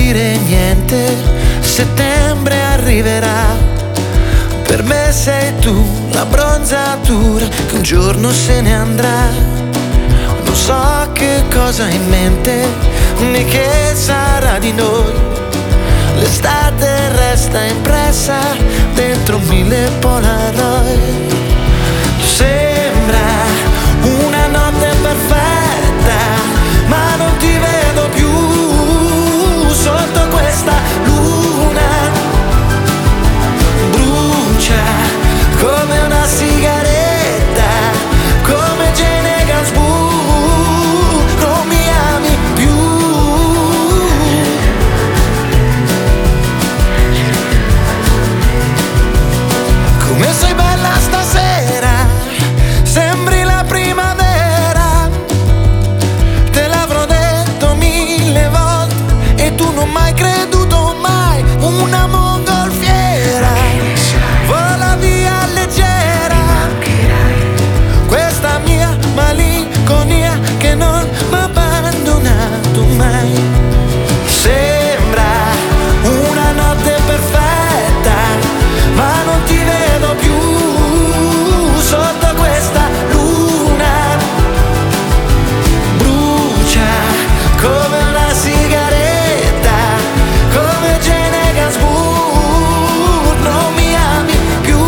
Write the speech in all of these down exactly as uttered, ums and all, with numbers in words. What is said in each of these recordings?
dire niente, settembre arriverà. Per me sei tu, la bronzatura che un giorno se ne andrà. Non so che cosa hai in mente, né che sarà di noi. L'estate resta impressa dentro mille Polaroid. Sembra una notte perfetta, ma non ti vedo più sotto questa luna. Brucia come una sigaretta, come Jane Gainsbourg, non mi ami più. Come sei bella stasera, sembri la primavera. Te l'avrò detto mille volte e tu non m'hai creduto mai. Una mongolfiera vola via leggera, questa mia malinconia che non m'ha abbandonato mai. Sembra una notte perfetta, ma non ti vedo più sotto questa luna. Brucia come una sigaretta, come Jane Gainsbourg, non mi ami più.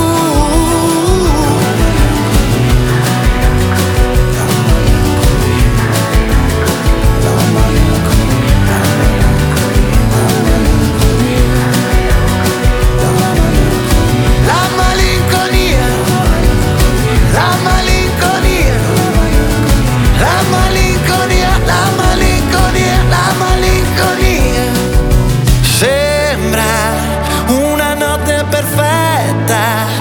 La malinconia, la malinconia, la malinconia, la malinconia, la malinconia. Sembra una notte perfetta,